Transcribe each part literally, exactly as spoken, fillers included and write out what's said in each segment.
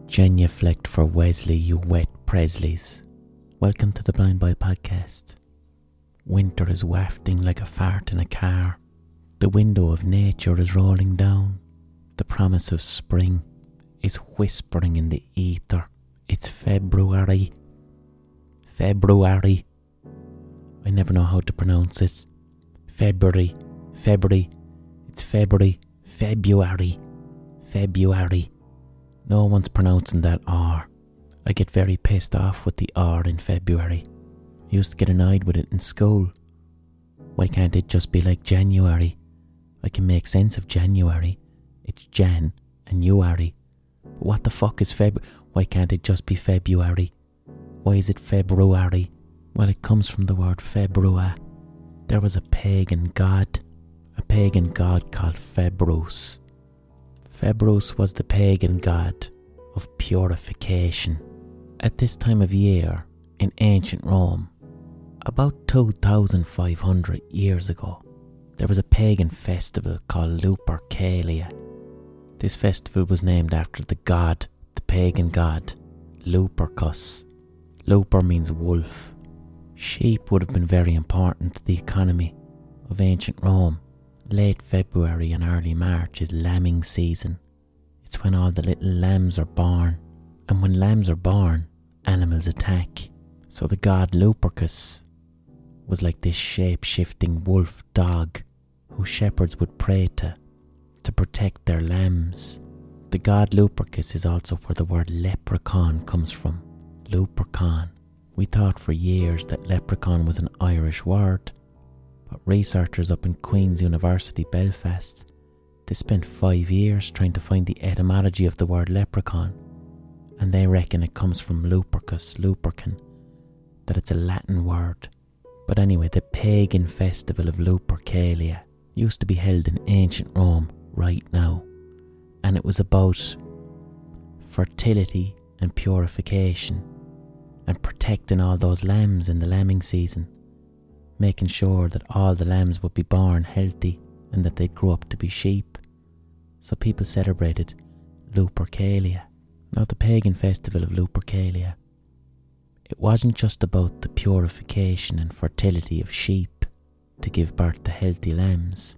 Genuflect for Wesley, you wet Presleys. Welcome to the Blind Boy Podcast. Winter is wafting like a fart in a car. The window of nature is rolling down. The promise of spring is whispering in the ether. It's February. February. I never know how to pronounce it. February. February. It's February. February. February. No one's pronouncing that R. I get very pissed off with the R in February. I used to get annoyed with it in school. Why can't it just be like January? I can make sense of January. It's Jan and Uary. But what the fuck is Feb? Why can't it just be February? Why is it February? Well, it comes from the word Februa. There was a pagan god. A pagan god called Februs. Februs was the pagan god of purification. At this time of year, in ancient Rome, about two thousand five hundred years ago, there was a pagan festival called Lupercalia. This festival was named after the god, the pagan god, Lupercus. Luper means wolf. Sheep would have been very important to the economy of ancient Rome. Late February and early March is lambing season. It's when all the little lambs are born. And when lambs are born, animals attack. So the god Lupercus was like this shape-shifting wolf dog who shepherds would pray to to protect their lambs. The god Lupercus is also where the word leprechaun comes from. Lupercaun. We thought for years that leprechaun was an Irish word. But researchers up in Queen's University, Belfast, they spent five years trying to find the etymology of the word leprechaun, and they reckon it comes from Lupercus, Lupercan, that it's a Latin word. But anyway, the pagan festival of Lupercalia used to be held in ancient Rome right now, and it was about fertility and purification and protecting all those lambs in the lambing season, making sure that all the lambs would be born healthy and that they'd grow up to be sheep. So people celebrated Lupercalia. Now the pagan festival of Lupercalia, it wasn't just about the purification and fertility of sheep to give birth to healthy lambs.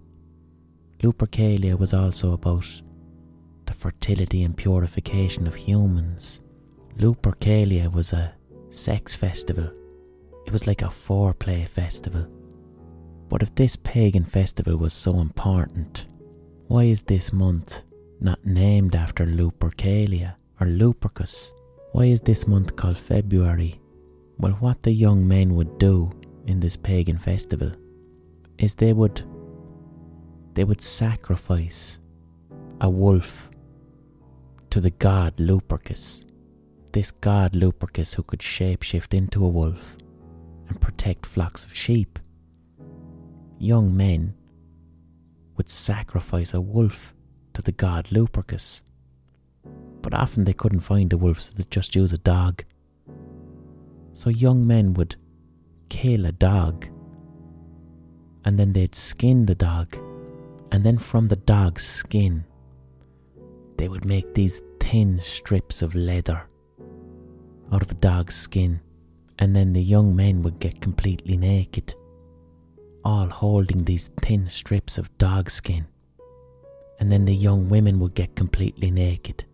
Lupercalia was also about the fertility and purification of humans. Lupercalia was a sex festival. It was like a foreplay festival. But if this pagan festival was so important, why is this month not named after Lupercalia or Lupercus? Why is this month called February? Well, what the young men would do in this pagan festival is they would they would sacrifice a wolf to the god Lupercus. This god Lupercus who could shapeshift into a wolf and protect flocks of sheep. Young men would sacrifice a wolf to the god Lupercus. But often they couldn't find a wolf, so they'd just use a dog. So young men would kill a dog, and then they'd skin the dog, and then from the dog's skin they would make these thin strips of leather out of a dog's skin, and then the young men would get completely naked, all holding these thin strips of dog skin, and then the young women would get completely naked,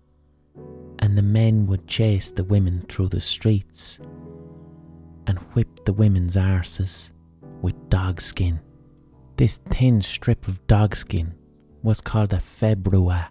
and the men would chase the women through the streets and whip the women's arses with dog skin. This thin strip of dog skin was called a februa,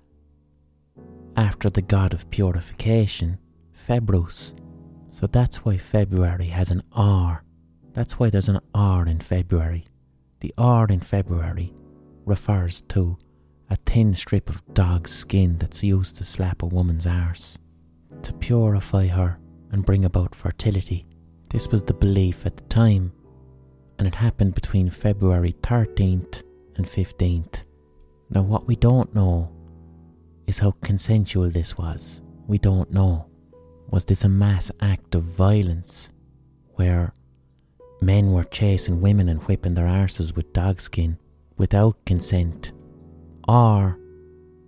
after the god of purification, Februs. So that's why February has an R. That's why there's an R in February. The R in February refers to a thin strip of dog's skin that's used to slap a woman's arse, to purify her and bring about fertility. This was the belief at the time, and it happened between February thirteenth and fifteenth. Now what we don't know is how consensual this was. We don't know. Was this a mass act of violence where men were chasing women and whipping their arses with dog skin without consent? Or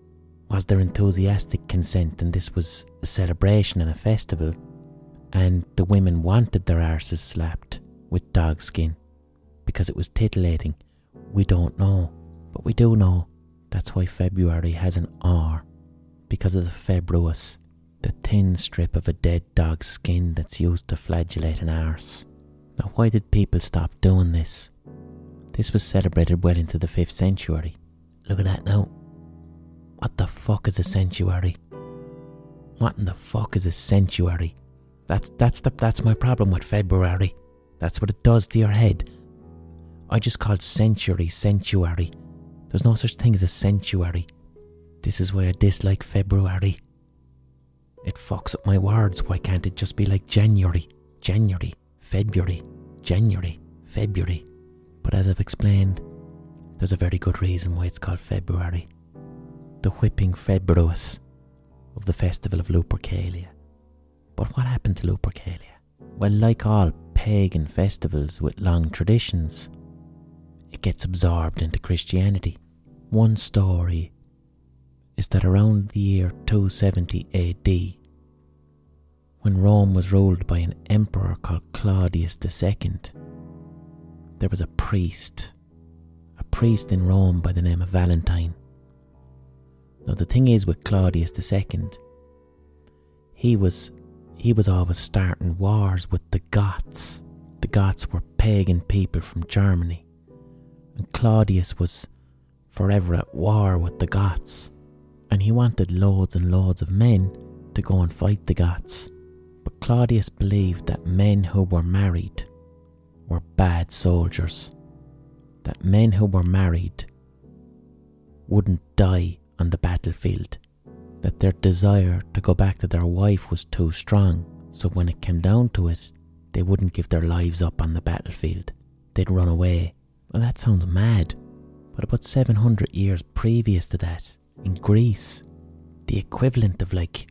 Was there enthusiastic consent, and this was a celebration and a festival, and the women wanted their arses slapped with dog skin because it was titillating? We don't know, but we do know that's why February has an R, because of the februous, the thin strip of a dead dog's skin that's used to flagellate an arse. Now, why did people stop doing this? This was celebrated well into the fifth century. Look at that now. What the fuck is a sanctuary? What in the fuck is a sanctuary? That's that's the that's my problem with February. That's what it does to your head. I just called century sanctuary. There's no such thing as a sanctuary. This is why I dislike February. It fucks up my words. Why can't it just be like January? January, February, January, February. But as I've explained, there's a very good reason why it's called February. The whipping februous of the festival of Lupercalia. But what happened to Lupercalia? Well, like all pagan festivals with long traditions, it gets absorbed into Christianity. One story is that around the year two seventy A D, when Rome was ruled by an emperor called Claudius the Second, there was a priest, a priest in Rome by the name of Valentine. Now the thing is with Claudius the Second, he was he was always starting wars with the Goths. The Goths were pagan people from Germany, and Claudius was forever at war with the Goths, and he wanted loads and loads of men to go and fight the Goths. But Claudius believed that men who were married were bad soldiers, that men who were married wouldn't die on the battlefield, that their desire to go back to their wife was too strong, so when it came down to it, they wouldn't give their lives up on the battlefield. They'd run away. Well, that sounds mad, but about seven hundred years previous to that, in Greece, the equivalent of like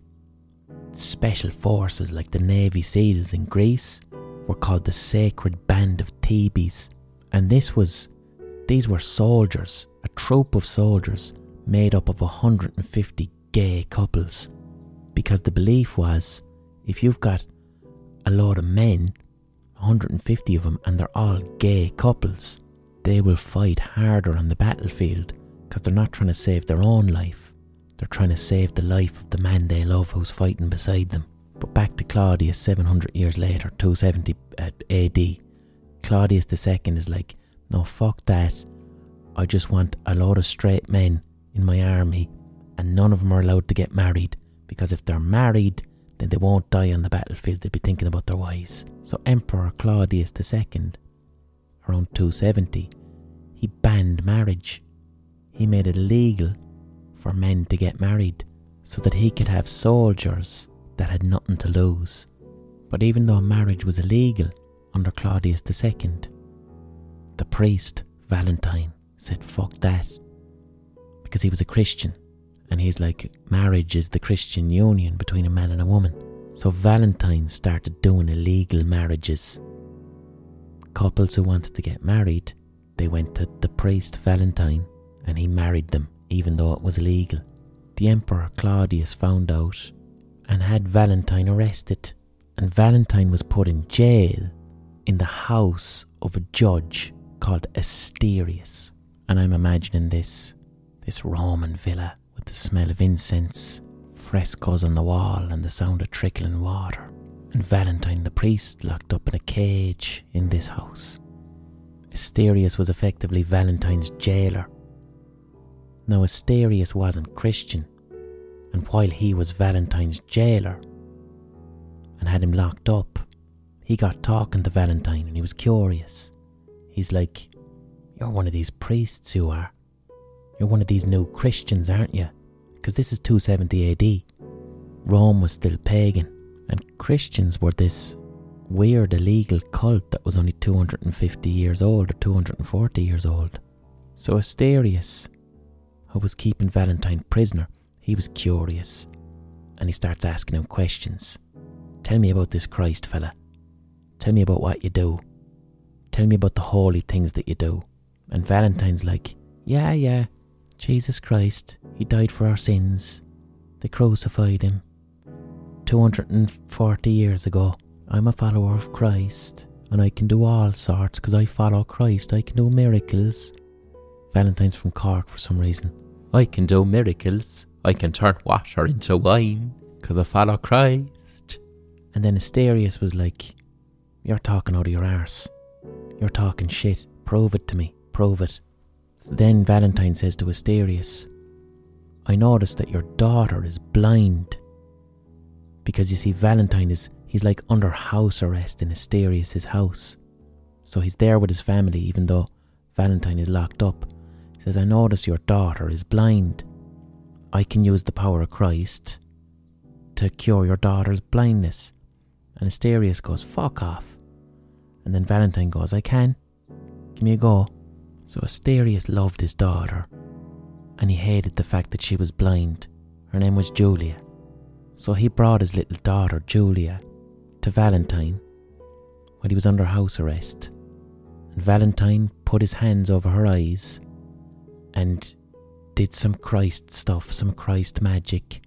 special forces like the Navy SEALs in Greece were called the Sacred Band of Thebes, and this was these were soldiers, a troop of soldiers made up of one hundred fifty gay couples, because the belief was, if you've got a lot of men, one hundred fifty of them, and they're all gay couples, they will fight harder on the battlefield because they're not trying to save their own life, they're trying to save the life of the man they love who's fighting beside them. But back to Claudius seven hundred years later, two seventy A D, Claudius the Second is like, no, fuck that, I just want a lot of straight men in my army, and none of them are allowed to get married, because if they're married, then they won't die on the battlefield, they'll be thinking about their wives. So Emperor Claudius the Second, around two seventy, he banned marriage. He made it illegal for men to get married, so that he could have soldiers that had nothing to lose. But even though marriage was illegal under Claudius the Second, the priest, Valentine, said fuck that, because he was a Christian, and he's like, marriage is the Christian union between a man and a woman. So Valentine started doing illegal marriages. Couples who wanted to get married, they went to the priest Valentine, and he married them, even though it was illegal. The Emperor Claudius found out and had Valentine arrested, and Valentine was put in jail in the house of a judge called Asterius. And I'm imagining this this Roman villa with the smell of incense, frescoes on the wall, and the sound of trickling water, and Valentine the priest locked up in a cage in this house. Asterius was effectively Valentine's jailer. Now Asterius wasn't Christian, and while he was Valentine's jailer and had him locked up, he got talking to Valentine, and he was curious. He's like, you're one of these priests, you are. You're one of these new Christians, aren't you? Because this is two seventy A D. Rome was still pagan, and Christians were this weird illegal cult that was only two hundred fifty years old or two hundred forty years old. So Asterius, who was keeping Valentine prisoner, he was curious, and he starts asking him questions. Tell me about this Christ fella. Tell me about what you do. Tell me about the holy things that you do. And Valentine's like, yeah, yeah, Jesus Christ, he died for our sins. They crucified him two hundred forty years ago. I'm a follower of Christ, and I can do all sorts because I follow Christ. I can do miracles. Valentine's from Cork for some reason. I can do miracles. I can turn water into wine because I follow Christ. And then Asterius was like, you're talking out of your arse. You're talking shit. Prove it to me. Prove it. So then Valentine says to Asterius, I noticed that your daughter is blind. Because you see, Valentine is, he's like under house arrest in Asterius' house. So he's there with his family even though Valentine is locked up. He says, I notice your daughter is blind. I can use the power of Christ to cure your daughter's blindness. And Asterius goes, fuck off. And then Valentine goes, I can. Give me a go. So Asterius loved his daughter, and he hated the fact that she was blind. Her name was Julia. So he brought his little daughter, Julia, to Valentine when he was under house arrest. And Valentine put his hands over her eyes and did some Christ stuff, some Christ magic.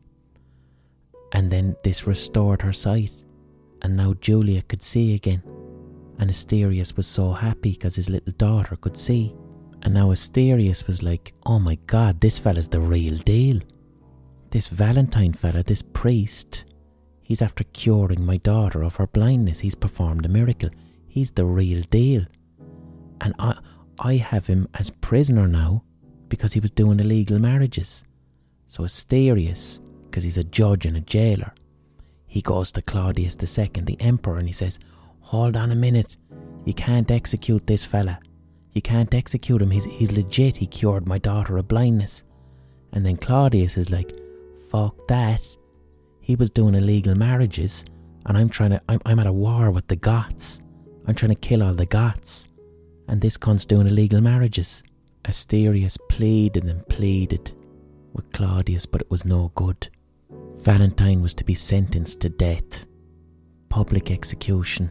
And then this restored her sight, and now Julia could see again. And Asterius was so happy because his little daughter could see. And now Asterius was like, oh my God, this fella's the real deal. This Valentine fella, this priest, he's after curing my daughter of her blindness. He's performed a miracle. He's the real deal. And I, I have him as prisoner now because he was doing illegal marriages. So Asterius, because he's a judge and a jailer, he goes to Claudius the Second, the emperor, and he says, hold on a minute, you can't execute this fella. You can't execute him, he's, he's legit, he cured my daughter of blindness. And then Claudius is like, fuck that. He was doing illegal marriages, and I'm trying to, I'm, I'm at a war with the Goths. I'm trying to kill all the Goths. And this cunt's doing illegal marriages. Asterius pleaded and pleaded with Claudius, but it was no good. Valentine was to be sentenced to death. Public execution.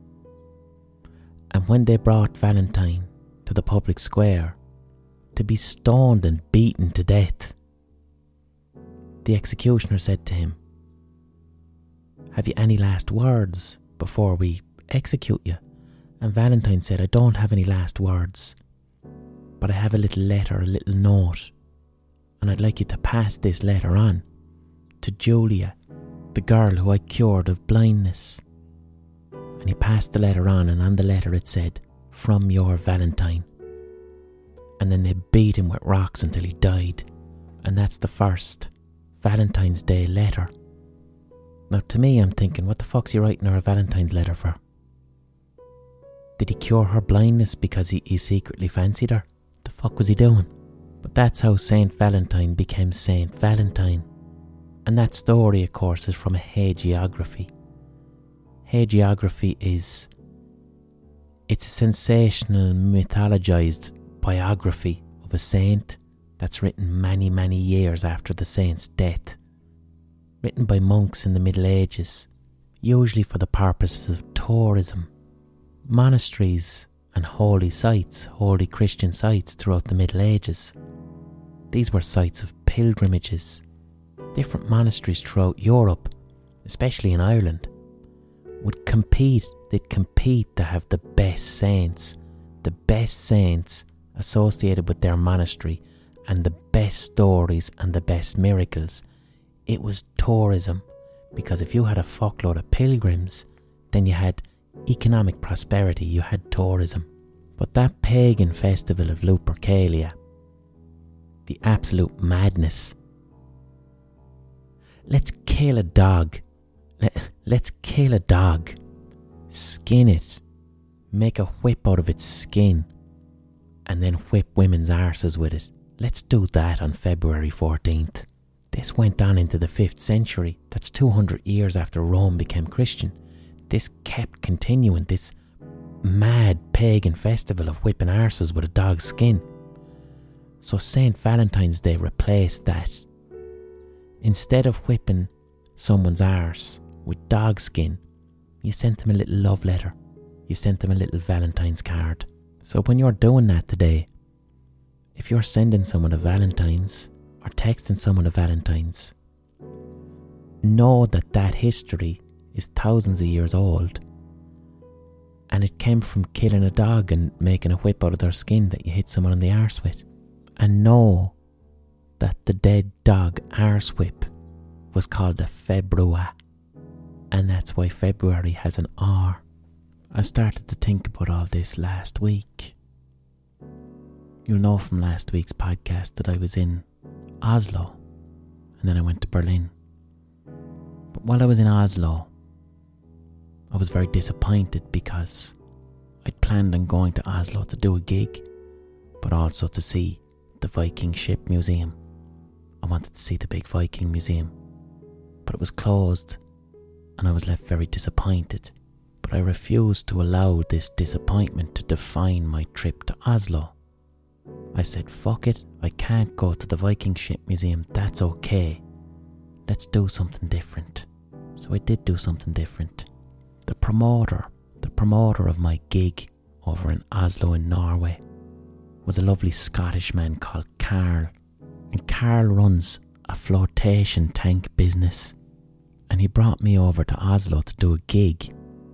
And when they brought Valentine to the public square to be stoned and beaten to death, the executioner said to him, have you any last words before we execute you? And Valentine said, I don't have any last words, but I have a little letter, a little note, and I'd like you to pass this letter on to Julia, the girl who I cured of blindness. And he passed the letter on, and on the letter it said, from your Valentine. And then they beat him with rocks until he died. And that's the first Valentine's Day letter. Now to me, I'm thinking, what the fuck's he writing her a Valentine's letter for? Did he cure her blindness because he, he secretly fancied her? The fuck was he doing? But that's how Saint Valentine became Saint Valentine. And that story, of course, is from a hagiography. Hagiography is, it's a sensational, mythologized biography of a saint that's written many, many years after the saint's death. Written by monks in the Middle Ages, usually for the purposes of tourism. Monasteries and holy sites, holy Christian sites throughout the Middle Ages. These were sites of pilgrimages. Different monasteries throughout Europe, especially in Ireland, would compete, they'd compete to have the best saints, the best saints associated with their monastery, and the best stories and the best miracles. It was tourism, because if you had a fuckload of pilgrims, then you had economic prosperity, you had tourism. But that pagan festival of Lupercalia, the absolute madness. Let's kill a dog. Let's kill a dog. Skin it. Make a whip out of its skin. And then whip women's arses with it. Let's do that on February fourteenth. This went on into the fifth century. That's two hundred years after Rome became Christian. This kept continuing, this mad pagan festival of whipping arses with a dog's skin. So Saint Valentine's Day replaced that. Instead of whipping someone's arse with dog skin, you sent them a little love letter. You sent them a little Valentine's card. So when you're doing that today, if you're sending someone a Valentine's or texting someone a Valentine's, know that that history is thousands of years old, and it came from killing a dog and making a whip out of their skin that you hit someone in the arse with. And know that the dead dog arse whip was called a Februa, and that's why February has an R. I started to think about all this last week. You'll know from last week's podcast that I was in Oslo, and then I went to Berlin. But while I was in Oslo, I was very disappointed because I'd planned on going to Oslo to do a gig, but also to see the Viking Ship Museum. I wanted to see the big Viking Museum, but it was closed, and I was left very disappointed. But I refused to allow this disappointment to define my trip to Oslo. I said, fuck it, I can't go to the Viking Ship Museum, that's okay. Let's do something different. So I did do something different. The promoter, the promoter of my gig over in Oslo in Norway was a lovely Scottish man called Carl. And Carl runs a flotation tank business. And he brought me over to Oslo to do a gig,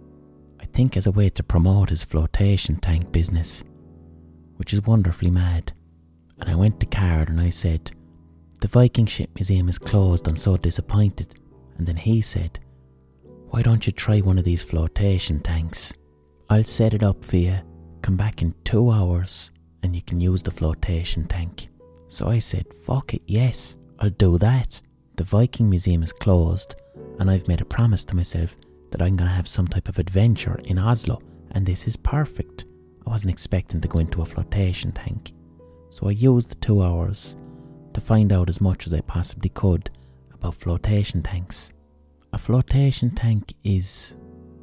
I think as a way to promote his flotation tank business, which is wonderfully mad. And I went to Carl and I said, the Viking Ship Museum is closed, I'm so disappointed. And then he said, why don't you try one of these flotation tanks? I'll set it up for you, come back in two hours and you can use the flotation tank. So I said, fuck it, yes, I'll do that. The Viking Museum is closed and I've made a promise to myself that I'm going to have some type of adventure in Oslo, and this is perfect. I wasn't expecting to go into a flotation tank. So I used the two hours to find out as much as I possibly could about flotation tanks. A flotation tank is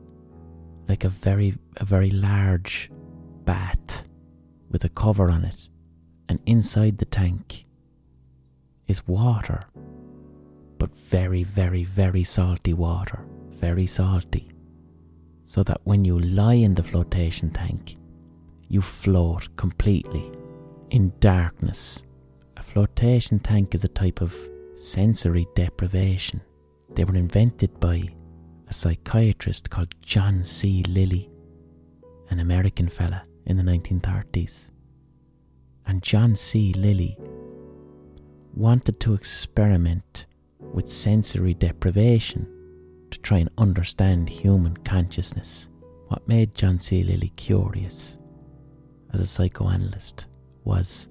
like a very, a very large bath with a cover on it, and inside the tank is water, but very, very, very salty water, very salty, so that when you lie in the flotation tank, you float completely in darkness. A flotation tank is a type of sensory deprivation. They were invented by a psychiatrist called John C. Lilly, an American fella in the nineteen thirties. And John C. Lilly wanted to experiment with sensory deprivation to try and understand human consciousness. What made John C. Lilly curious as a psychoanalyst was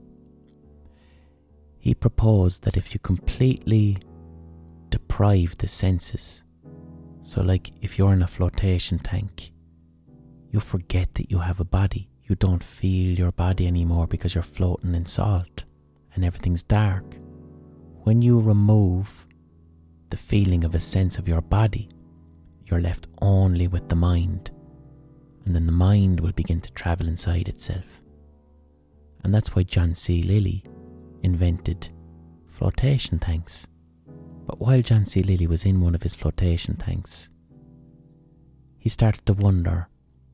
he proposed that if you completely deprive the senses, so like if you're in a flotation tank, you forget that you have a body. You don't feel your body anymore because you're floating in salt and everything's dark. When you remove the feeling of a sense of your body, you're left only with the mind, and then the mind will begin to travel inside itself. And that's why John C. Lilly invented flotation tanks. But while John C. Lilly was in one of his flotation tanks, he started to wonder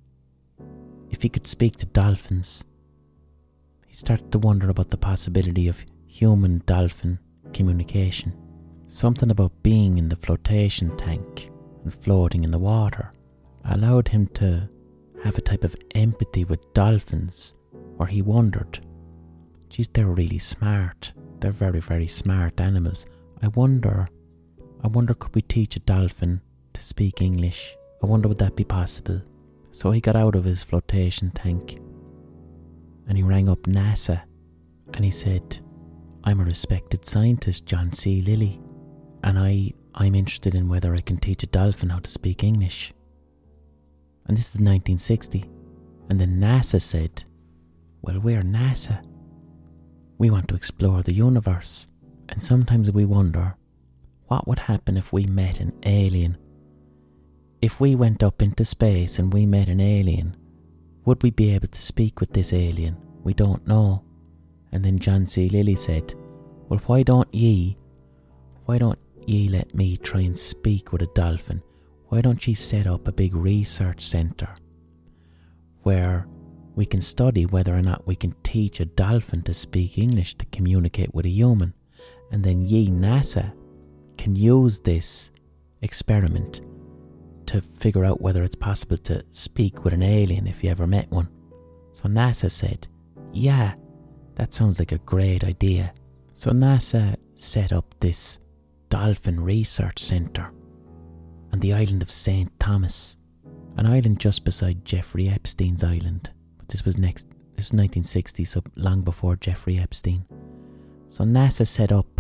if he could speak to dolphins. He started to wonder about the possibility of human-dolphin communication. Something about being in the flotation tank and floating in the water allowed him to have a type of empathy with dolphins, where he wondered, geez, they're really smart. They're very, very smart animals. I wonder, I wonder could we teach a dolphin to speak English? I wonder would that be possible? So he got out of his flotation tank and he rang up NASA and he said, I'm a respected scientist, John C. Lilly, and I, I'm interested in whether I can teach a dolphin how to speak English. And this is nineteen sixty. And then NASA said, well, we're NASA. We want to explore the universe. And sometimes we wonder, what would happen if we met an alien? If we went up into space and we met an alien, would we be able to speak with this alien? We don't know. And then John C. Lilly said, well, why don't ye, why don't ye let me try and speak with a dolphin? Why don't ye set up a big research centre where we can study whether or not we can teach a dolphin to speak English to communicate with a human. And then ye, NASA, can use this experiment to figure out whether it's possible to speak with an alien if you ever met one. So NASA said, yeah, that sounds like a great idea. So NASA set up this Dolphin Research Centre on the island of Saint Thomas, an island just beside Jeffrey Epstein's island. But this was next, this was nineteen sixty, so long before Jeffrey Epstein. So NASA set up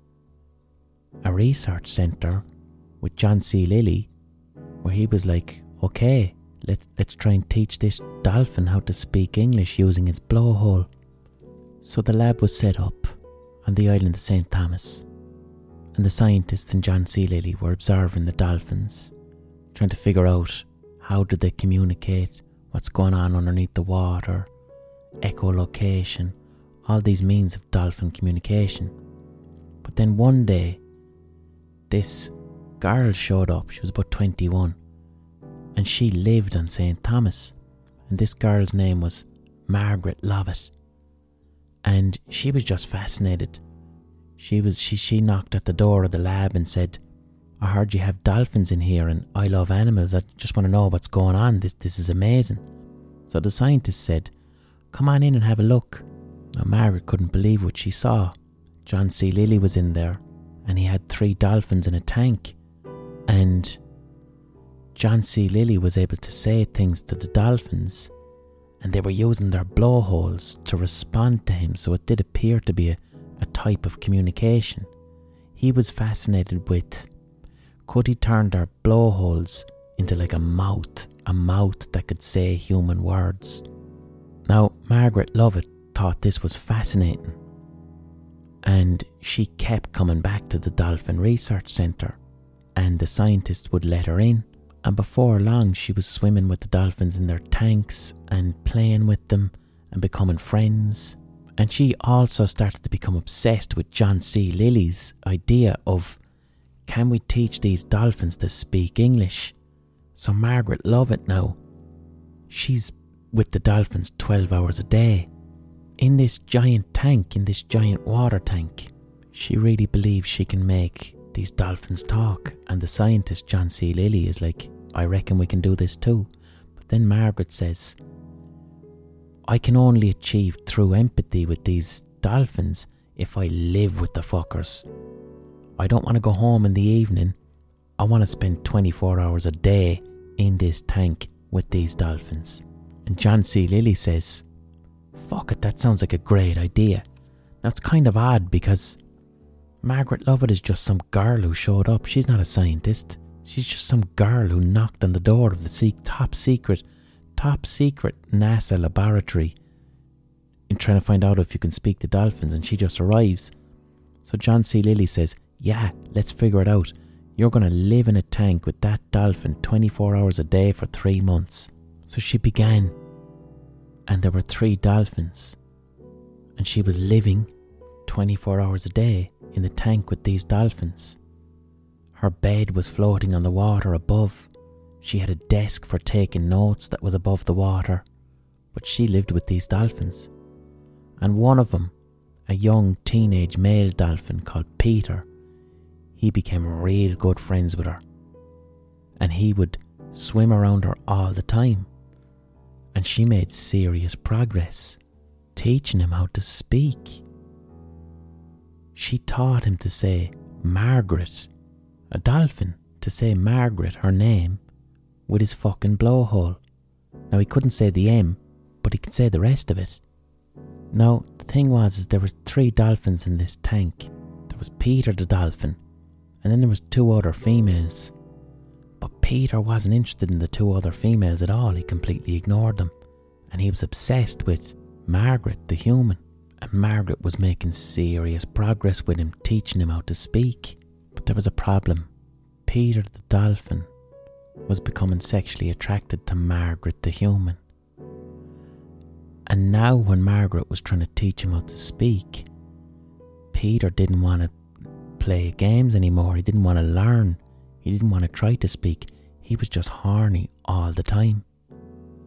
a research centre with John C. Lilly, where he was like, okay, let's let's try and teach this dolphin how to speak English using its blowhole. So the lab was set up on the island of Saint Thomas, and the scientists and John C. Lilly were observing the dolphins, trying to figure out how did they communicate, what's going on underneath the water, echolocation, all these means of dolphin communication. But then one day, this girl showed up. She was about twenty-one, and she lived on Saint Thomas, and this girl's name was Margaret Lovett, and she was just fascinated. She was she she knocked at the door of the lab and said, I heard you have dolphins in here and I love animals. I just want to know what's going on. This this is amazing. So the scientist said, come on in and have a look. Now Margaret couldn't believe what she saw. John C. Lilly was in there, and he had three dolphins in a tank, and John C. Lilly was able to say things to the dolphins, and they were using their blowholes to respond to him, so it did appear to be a, a type of communication. He was fascinated with, could he turn their blowholes into like a mouth, a mouth that could say human words? Now, Margaret Lovett thought this was fascinating, and she kept coming back to the Dolphin Research Centre, and the scientists would let her in, and before long she was swimming with the dolphins in their tanks and playing with them and becoming friends. And she also started to become obsessed with John C. Lilly's idea of, can we teach these dolphins to speak English? So Margaret Lovett now, she's with the dolphins twelve hours a day in this giant tank, in this giant water tank. She really believes she can make these dolphins talk, and the scientist John C. Lilly is like, I reckon we can do this too. But then Margaret says, I can only achieve true empathy with these dolphins if I live with the fuckers. I don't want to go home in the evening. I want to spend twenty-four hours a day in this tank with these dolphins. And John C. Lilly says, fuck it, that sounds like a great idea. Now it's kind of odd because Margaret Lovett is just some girl who showed up. She's not a scientist. She's just some girl who knocked on the door of the se- top secret, top secret NASA laboratory in trying to find out if you can speak to dolphins, and she just arrives. So John C. Lilly says, yeah, let's figure it out. You're going to live in a tank with that dolphin twenty-four hours a day for three months. So she began, and there were three dolphins, and she was living twenty-four hours a day in the tank with these dolphins. Her bed was floating on the water above. She had a desk for taking notes that was above the water, but she lived with these dolphins. And one of them, a young teenage male dolphin called Peter, he became real good friends with her, and he would swim around her all the time. And she made serious progress, teaching him how to speak. She taught him to say Margaret, a dolphin, to say Margaret, her name, with his fucking blowhole. Now he couldn't say the M, but he could say the rest of it. Now the thing was, is there was three dolphins in this tank. There was Peter the dolphin, and then there was two other females. But Peter wasn't interested in the two other females at all. He completely ignored them. And he was obsessed with Margaret, the human. And Margaret was making serious progress with him, teaching him how to speak. But there was a problem. Peter the dolphin was becoming sexually attracted to Margaret, the human. And now when Margaret was trying to teach him how to speak, Peter didn't want to play games anymore. He didn't want to learn. He didn't want to try to speak. He was just horny all the time.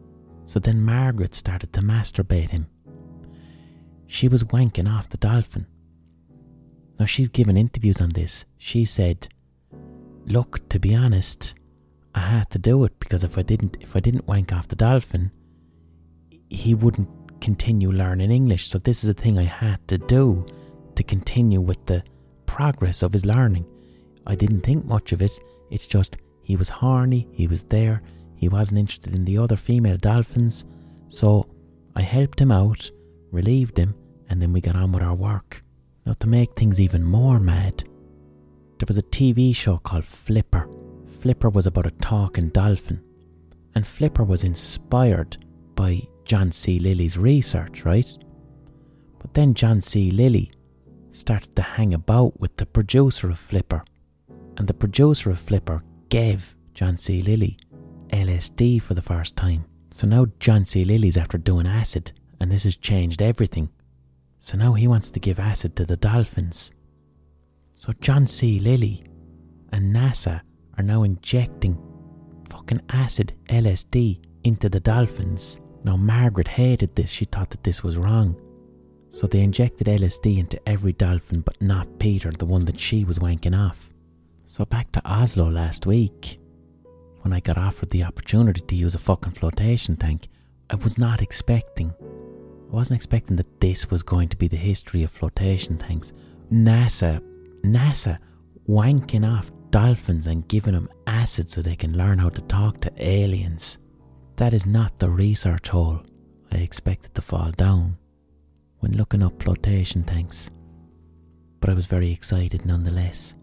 So then Margaret started to masturbate him. She was wanking off the dolphin. Now, she's given interviews on this. She said, look, to be honest, I had to do it because if I didn't, if I didn't wank off the dolphin, he wouldn't continue learning English. So this is a thing I had to do to continue with the progress of his learning. I didn't think much of it. It's just he was horny, he was there, he wasn't interested in the other female dolphins. So I helped him out, relieved him, and then we got on with our work. Now, to make things even more mad, there was a T V show called Flipper. Flipper was about a talking dolphin. And Flipper was inspired by John C. Lilly's research, right? But then John C. Lilly started to hang about with the producer of Flipper. And the producer of Flipper gave John C. Lilly L S D for the first time. So now John C. Lilly's after doing acid, and this has changed everything. So now he wants to give acid to the dolphins. So John C. Lilly and NASA are now injecting fucking acid L S D into the dolphins. Now Margaret hated this. She thought that this was wrong. So they injected L S D into every dolphin but not Peter, the one that she was wanking off. So back to Oslo last week, when I got offered the opportunity to use a fucking flotation tank, I was not expecting I wasn't expecting that this was going to be the history of flotation tanks. NASA, NASA wanking off dolphins and giving them acid so they can learn how to talk to aliens. That is not the research hole I expected to fall down when looking up flotation tanks. But I was very excited nonetheless.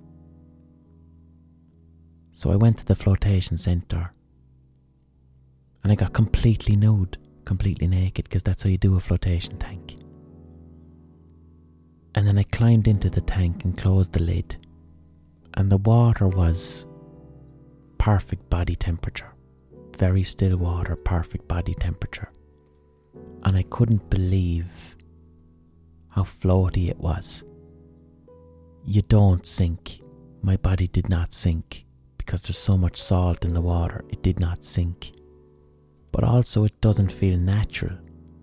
So I went to the flotation centre and I got completely nude. Completely naked, because that's how you do a flotation tank. And then I climbed into the tank and closed the lid, and the water was perfect body temperature. Very still water, perfect body temperature. And I couldn't believe how floaty it was. You don't sink. My body did not sink because there's so much salt in the water. It did not sink. But also it doesn't feel natural.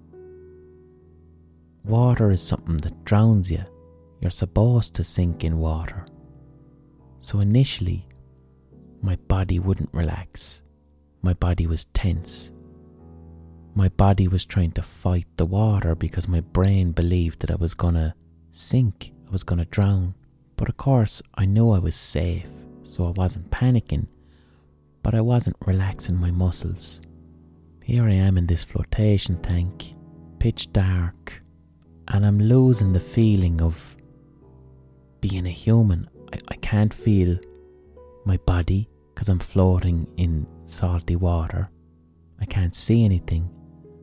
Water is something that drowns you. You're supposed to sink in water. So initially, my body wouldn't relax. My body was tense. My body was trying to fight the water because my brain believed that I was gonna sink, I was gonna drown. But of course, I knew I was safe, so I wasn't panicking, but I wasn't relaxing my muscles. Here I am in this flotation tank, pitch dark, and I'm losing the feeling of being a human. I, I can't feel my body because I'm floating in salty water. I can't see anything.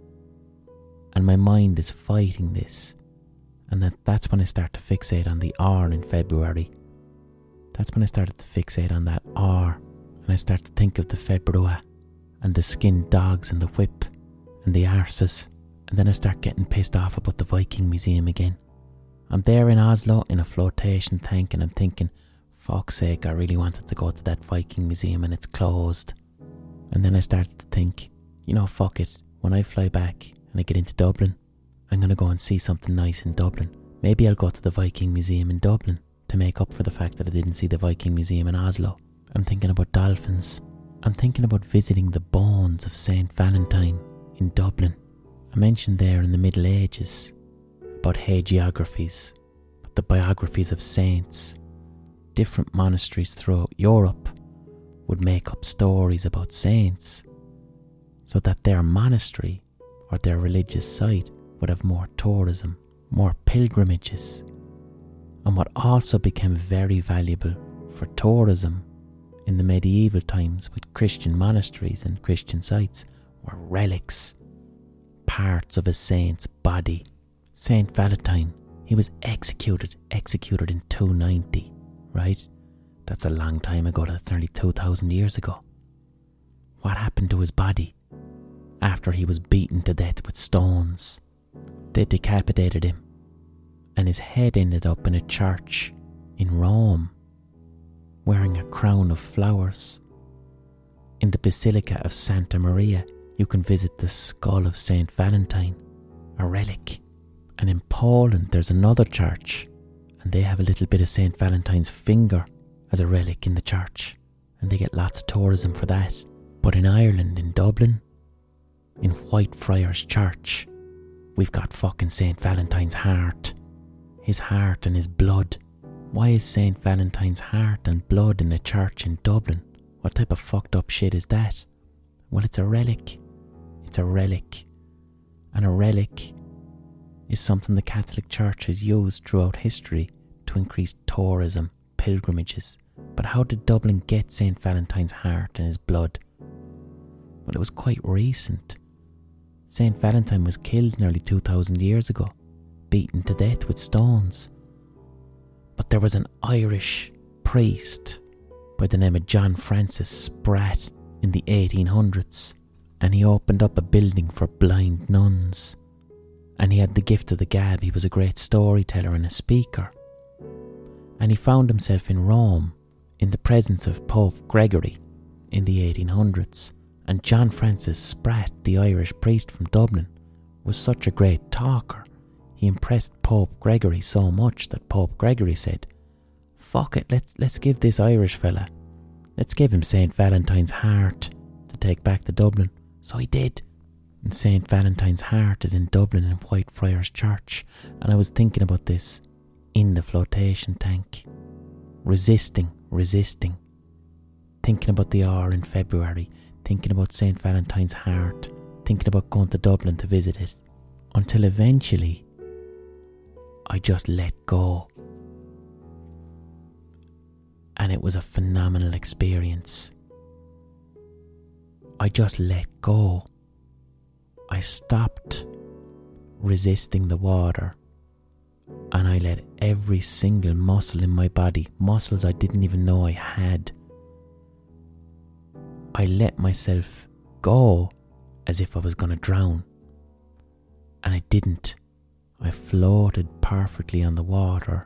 And my mind is fighting this. And that, that's when I start to fixate on the R in February. That's when I started to fixate on that R. And I start to think of the February and the skinned dogs and the whip and the arses. And then I start getting pissed off about the Viking Museum again. I'm there in Oslo in a flotation tank and I'm thinking, fuck's sake, I really wanted to go to that Viking Museum and it's closed. And then I started to think, you know, fuck it. When I fly back and I get into Dublin, I'm going to go and see something nice in Dublin. Maybe I'll go to the Viking Museum in Dublin to make up for the fact that I didn't see the Viking Museum in Oslo. I'm thinking about dolphins. I'm thinking about visiting the bones of Saint Valentine in Dublin. I mentioned there in the Middle Ages about hagiographies, the biographies of saints. Different monasteries throughout Europe would make up stories about saints so that their monastery or their religious site would have more tourism, more pilgrimages. And what also became very valuable for tourism in the medieval times with Christian monasteries and Christian sites were relics, parts of a saint's body. Saint Valentine, he was executed, executed in two ninety, right? That's a long time ago, that's nearly two thousand years ago. What happened to his body after he was beaten to death with stones? They decapitated him, and his head ended up in a church in Rome, wearing a crown of flowers. In the Basilica of Santa Maria, you can visit the skull of Saint Valentine, a relic. And in Poland there's another church, and they have a little bit of Saint Valentine's finger as a relic in the church, and they get lots of tourism for that. But in Ireland, in Dublin, in Whitefriars Church, we've got fucking Saint Valentine's heart. His heart and his blood. Why is Saint Valentine's heart and blood in a church in Dublin? What type of fucked up shit is that? Well, it's a relic. It's a relic. And a relic is something the Catholic Church has used throughout history to increase tourism, pilgrimages. But how did Dublin get Saint Valentine's heart and his blood? Well, it was quite recent. Saint Valentine was killed nearly two thousand years ago, beaten to death with stones. But there was an Irish priest by the name of John Francis Spratt in the eighteen hundreds, and he opened up a building for blind nuns. And he had the gift of the gab. He was a great storyteller and a speaker. And he found himself in Rome in the presence of Pope Gregory in the eighteen hundreds. And John Francis Spratt, the Irish priest from Dublin, was such a great talker. He impressed Pope Gregory so much that Pope Gregory said, fuck it, let's, let's give this Irish fella, let's give him Saint Valentine's heart to take back to Dublin. So he did. And Saint Valentine's heart is in Dublin in Whitefriars Church. And I was thinking about this in the flotation tank. Resisting, resisting. Thinking about the hour in February. Thinking about Saint Valentine's heart. Thinking about going to Dublin to visit it. Until eventually, I just let go. And it was a phenomenal experience. I just let go. I stopped resisting the water, and I let every single muscle in my body, muscles I didn't even know I had, I let myself go as if I was going to drown. And I didn't. I floated perfectly on the water,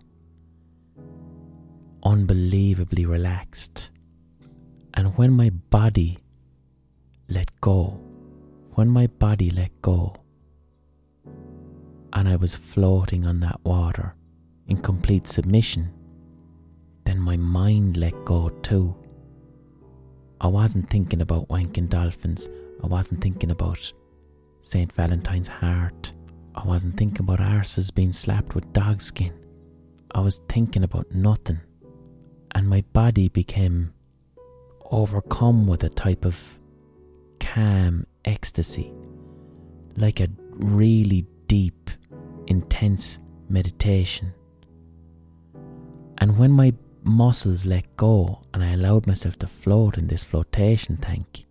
unbelievably relaxed. And when my body let go, when my body let go, and I was floating on that water in complete submission, then my mind let go too. I wasn't thinking about wanking dolphins. I wasn't thinking about Saint Valentine's heart. I wasn't thinking about arses being slapped with dog skin. I was thinking about nothing. And my body became overcome with a type of calm ecstasy, like a really deep, intense meditation. And when my muscles let go and I allowed myself to float in this flotation tank,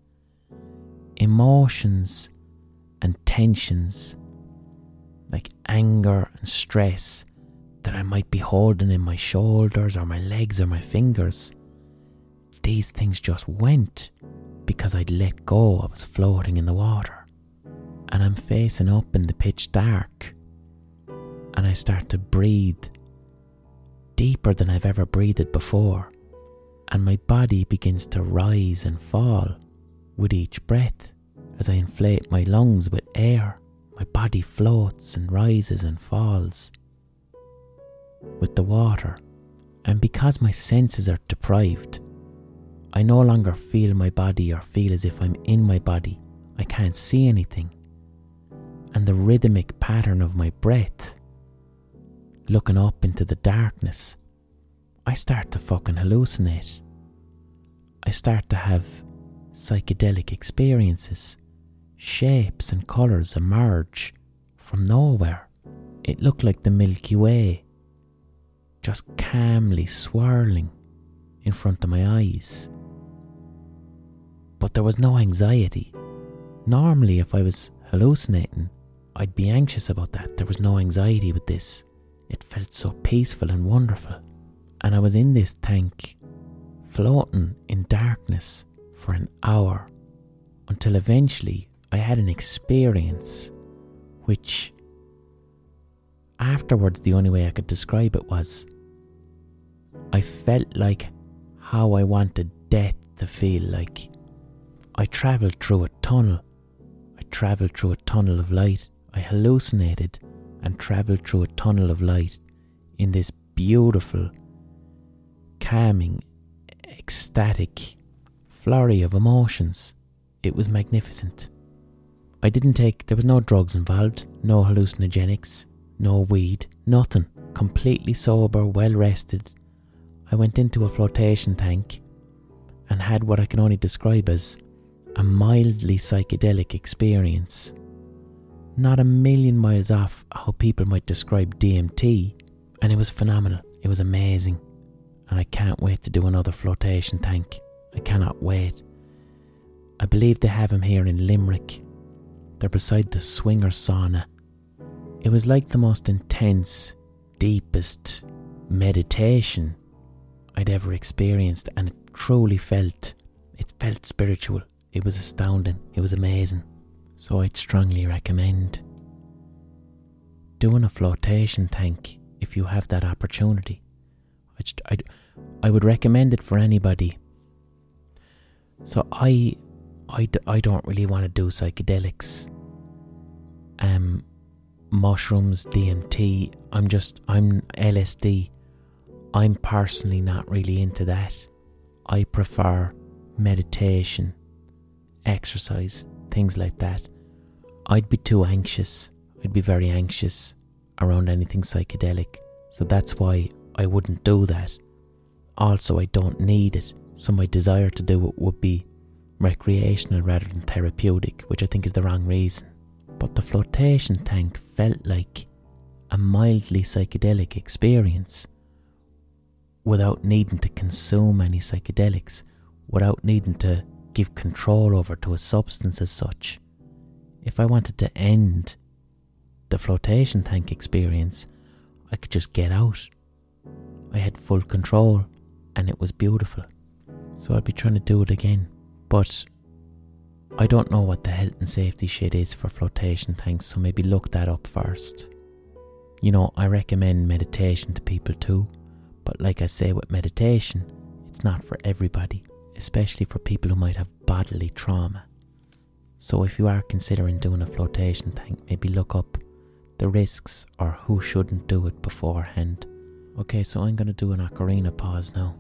emotions and tensions like anger and stress that I might be holding in my shoulders or my legs or my fingers, these things just went because I'd let go. I was floating in the water, and I'm facing up in the pitch dark, and I start to breathe deeper than I've ever breathed before, and my body begins to rise and fall with each breath as I inflate my lungs with air. My body floats and rises and falls with the water. And because my senses are deprived, I no longer feel my body or feel as if I'm in my body. I can't see anything. And the rhythmic pattern of my breath, looking up into the darkness, I start to fucking hallucinate. I start to have psychedelic experiences. Shapes and colours emerge from nowhere. It looked like the Milky Way, just calmly swirling in front of my eyes. But there was no anxiety. Normally, if I was hallucinating, I'd be anxious about that. There was no anxiety with this. It felt so peaceful and wonderful. And I was in this tank, floating in darkness for an hour, until eventually I had an experience which, afterwards, the only way I could describe it was, I felt like how I wanted death to feel like. I travelled through a tunnel travelled through a tunnel of light. I hallucinated and travelled through a tunnel of light in this beautiful, calming, ecstatic flurry of emotions. It was magnificent. I didn't take, there was no drugs involved, no hallucinogenics, no weed, nothing. Completely sober, well rested. I went into a flotation tank and had what I can only describe as a mildly psychedelic experience. Not a million miles off how people might describe D M T, and it was phenomenal. It was amazing, and I can't wait to do another flotation tank. I cannot wait. I believe they have them here in Limerick. They're beside the Swinger sauna. It was like the most intense, deepest meditation I'd ever experienced, and it truly felt, it felt spiritual. It was astounding. It was amazing. So I'd strongly recommend doing a flotation tank if you have that opportunity. I'd, I'd, I would recommend it for anybody. So I, I, I don't really want to do psychedelics. Um, mushrooms, D M T. I'm just, I'm L S D. I'm personally not really into that. I prefer meditation, exercise, things like that. I'd be too anxious. I'd be very anxious around anything psychedelic. So that's why I wouldn't do that. Also, I don't need it. So my desire to do it would be recreational rather than therapeutic, which I think is the wrong reason. But the flotation tank felt like a mildly psychedelic experience without needing to consume any psychedelics, without needing to give control over to a substance as such. If I wanted to end the flotation tank experience, I could just get out. I had full control and it was beautiful. So I'd be trying to do it again. But I don't know what the health and safety shit is for flotation tanks, so maybe look that up first. You know, I recommend meditation to people too, but like I say with meditation, it's not for everybody, especially for people who might have bodily trauma. So if you are considering doing a flotation tank, maybe look up the risks or who shouldn't do it beforehand. Okay, so I'm going to do an ocarina pause now.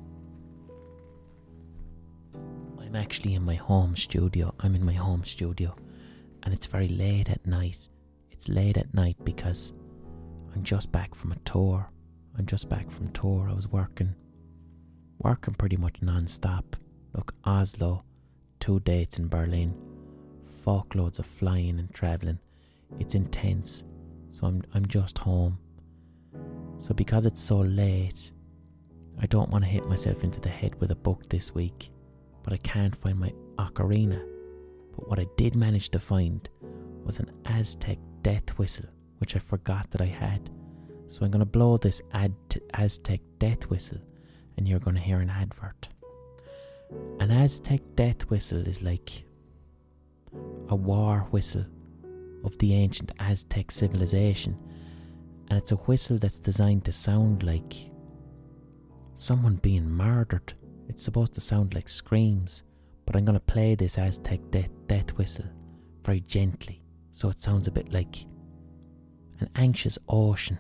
I'm actually in my home studio. I'm in my home studio and it's very late at night. It's late at night because I'm just back from a tour. I'm just back from tour. I was working, working pretty much non-stop. Look, Oslo, two dates in Berlin, fuckloads of flying and travelling. It's intense. So I'm I'm just home. So because it's so late, I don't want to hit myself into the head with a book this week, but I can't find my ocarina. But what I did manage to find was an Aztec death whistle, which I forgot that I had. So I'm going to blow this ad- Aztec death whistle and you're going to hear an advert. An Aztec death whistle is like a war whistle of the ancient Aztec civilization, and it's a whistle that's designed to sound like someone being murdered. It's supposed to sound like screams, but I'm going to play this Aztec death, death whistle very gently, so it sounds a bit like an anxious ocean.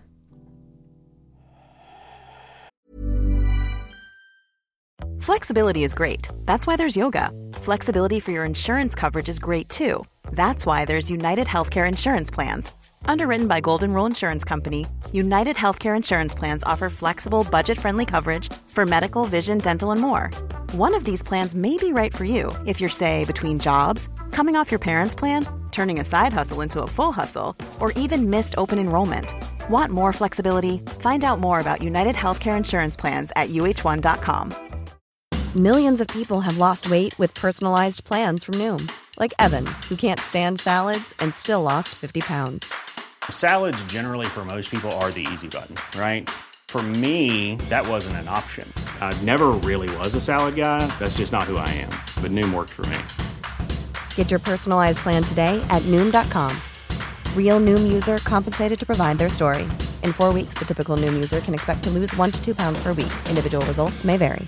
Flexibility is great. That's why there's yoga. Flexibility for your insurance coverage is great too. That's why there's United Healthcare Insurance Plans. Underwritten by Golden Rule Insurance Company, United Healthcare Insurance Plans offer flexible, budget-friendly coverage for medical, vision, dental, and more. One of these plans may be right for you if you're, say, between jobs, coming off your parents' plan, turning a side hustle into a full hustle, or even missed open enrollment. Want more flexibility? Find out more about United Healthcare Insurance Plans at U H one dot com. Millions of people have lost weight with personalized plans from Noom. Like Evan, who can't stand salads and still lost fifty pounds. Salads generally for most people are the easy button, right? For me, that wasn't an option. I never really was a salad guy. That's just not who I am. But Noom worked for me. Get your personalized plan today at Noom dot com. Real Noom user compensated to provide their story. In four weeks, the typical Noom user can expect to lose one to two pounds per week. Individual results may vary.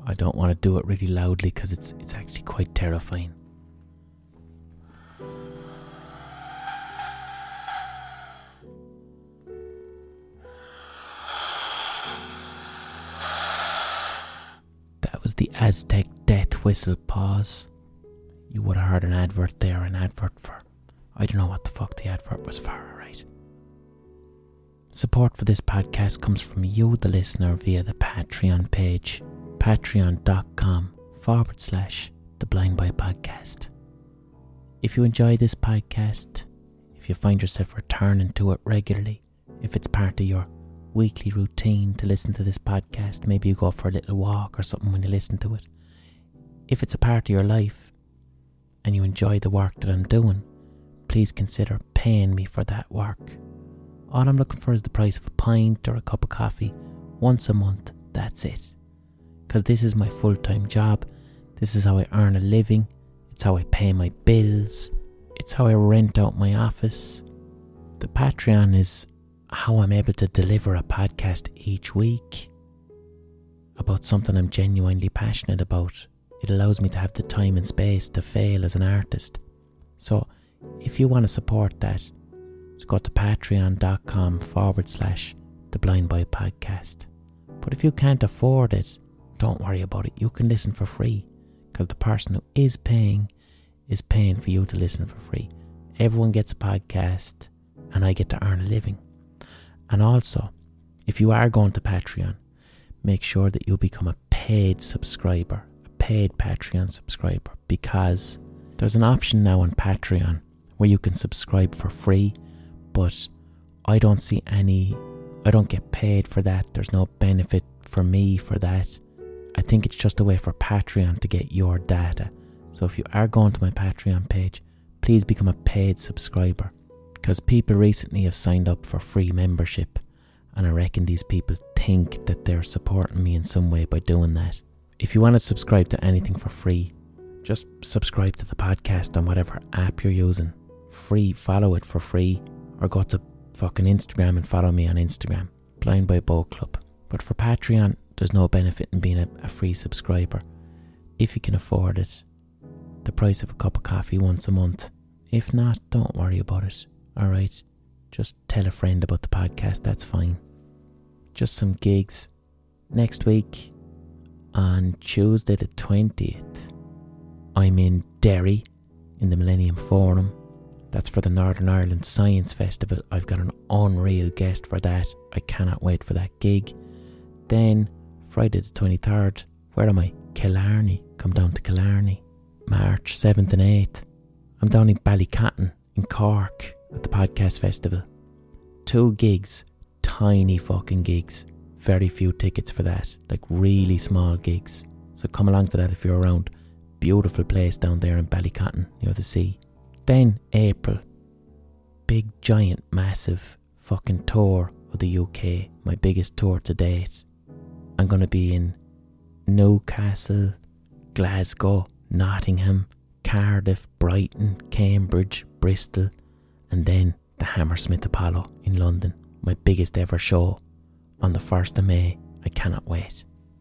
I don't want to do it really loudly because it's it's actually quite terrifying. That was the Aztec death whistle pause. You would have heard an advert there, an advert for... I don't know what the fuck the advert was for, alright? Support for this podcast comes from you, the listener, via the Patreon page. Patreon.com forward slash The Blind Boy Podcast. If you enjoy this podcast, if you find yourself returning to it regularly, if it's part of your weekly routine to listen to this podcast, maybe you go for a little walk or something when you listen to it. If it's a part of your life and you enjoy the work that I'm doing, please consider paying me for that work. All I'm looking for is the price of a pint or a cup of coffee once a month. That's it. Because this is my full-time job. This is how I earn a living. It's how I pay my bills. It's how I rent out my office. The Patreon is how I'm able to deliver a podcast each week about something I'm genuinely passionate about. It allows me to have the time and space to fail as an artist. So if you want to support that, just go to patreon.com forward slash The Blind Boy Podcast. But if you can't afford it, don't worry about it. You can listen for free, because the person who is paying is paying for you to listen for free. Everyone gets a podcast and I get to earn a living. And also, if you are going to Patreon, make sure that you become a paid subscriber, a paid Patreon subscriber, because there's an option now on Patreon where you can subscribe for free, but I don't see any, I don't get paid for that. There's no benefit for me for that. I think it's just a way for Patreon to get your data. So if you are going to my Patreon page, please become a paid subscriber, because people recently have signed up for free membership, and I reckon these people think that they're supporting me in some way by doing that. If you want to subscribe to anything for free, just subscribe to the podcast on whatever app you're using. Free, follow it for free, or go to fucking Instagram and follow me on Instagram, Blind Boy Boat Club. But for Patreon, there's no benefit in being a, a free subscriber. If you can afford it, the price of a cup of coffee once a month. If not, don't worry about it. Alright, just tell a friend about the podcast, that's fine. Just some gigs. Next week, on Tuesday the twentieth, I'm in Derry, in the Millennium Forum. That's for the Northern Ireland Science Festival. I've got an unreal guest for that. I cannot wait for that gig. Then, Friday the twenty-third, where am I? Killarney. Come down to Killarney. March seventh and eighth, I'm down in Ballycotton, in Cork, at the Podcast Festival. Two gigs, tiny fucking gigs. Very few tickets for that, like really small gigs. So come along to that if you're around. Beautiful place down there in Ballycotton, near the sea. Then April, big giant massive fucking tour of the U K, my biggest tour to date. I'm going to be in Newcastle, Glasgow, Nottingham, Cardiff, Brighton, Cambridge, Bristol, and then the Hammersmith Apollo in London, my biggest ever show on the first of May. I cannot wait.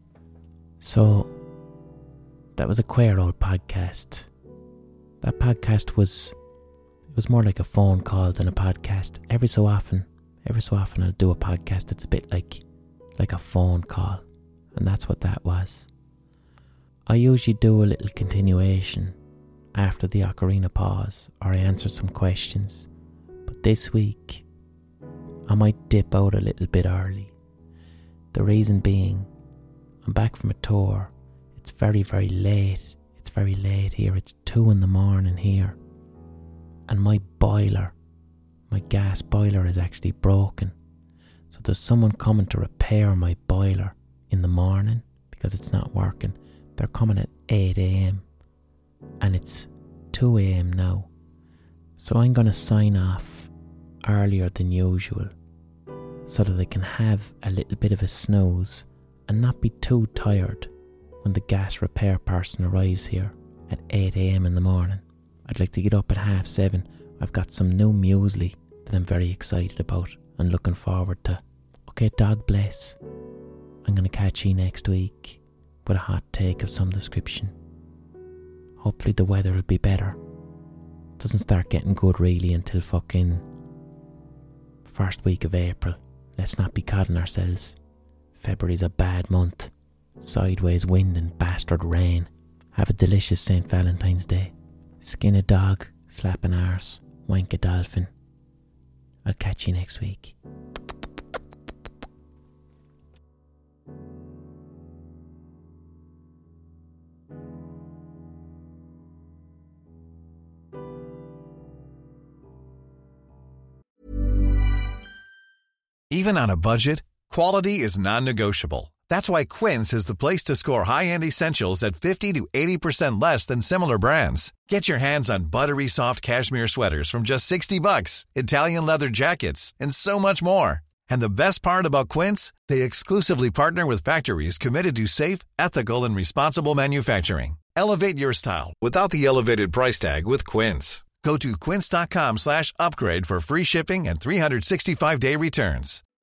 So that was a queer old podcast. That podcast was, it was more like a phone call than a podcast. Every so often, every so often I'll do a podcast that's a bit like, like a phone call. And that's what that was. I usually do a little continuation after the ocarina pause, or I answer some questions. But this week, I might dip out a little bit early. The reason being, I'm back from a tour. It's very, very late. It's very late here. It's two in the morning here. And my boiler, my gas boiler is actually broken. So there's someone coming to repair my boiler in the morning because it's not working. They're coming at eight a.m. and it's two a.m. now. So I'm going to sign off earlier than usual so that I can have a little bit of a snooze and not be too tired when the gas repair person arrives here at eight a.m. in the morning. I'd like to get up at half seven. I've got some new muesli that I'm very excited about and looking forward to. Okay, dog bless. I'm going to catch you next week. with a hot take of some description. Hopefully the weather will be better. It doesn't start getting good really until fucking first week of April. Let's not be codding ourselves. February's a bad month. Sideways wind and bastard rain. Have a delicious Saint Valentine's Day. Skin a dog, slap an arse, wank a dolphin. I'll catch you next week. Even on a budget, quality is non-negotiable. That's why Quince is the place to score high-end essentials at fifty to eighty percent less than similar brands. Get your hands on buttery soft cashmere sweaters from just sixty bucks, Italian leather jackets, and so much more. And the best part about Quince, they exclusively partner with factories committed to safe, ethical, and responsible manufacturing. Elevate your style without the elevated price tag with Quince. Go to quince.com slash upgrade for free shipping and three sixty-five day returns.